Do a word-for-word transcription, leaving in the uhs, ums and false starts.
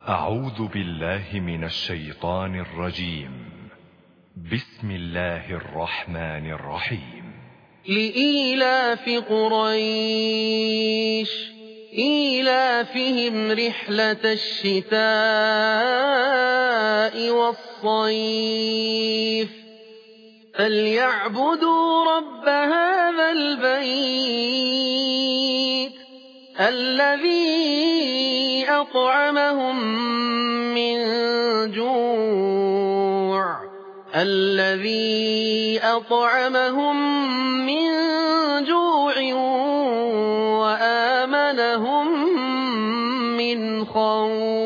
أعوذ بالله من الشيطان الرجيم. بسم الله الرحمن الرحيم. لإيلاف قريش إيلافهم رحلة الشتاء والصيف فليعبدوا رب هذا البيت الذي أطعمهم من جوع الذي أطعمهم من جوع وآمنهم من خوف.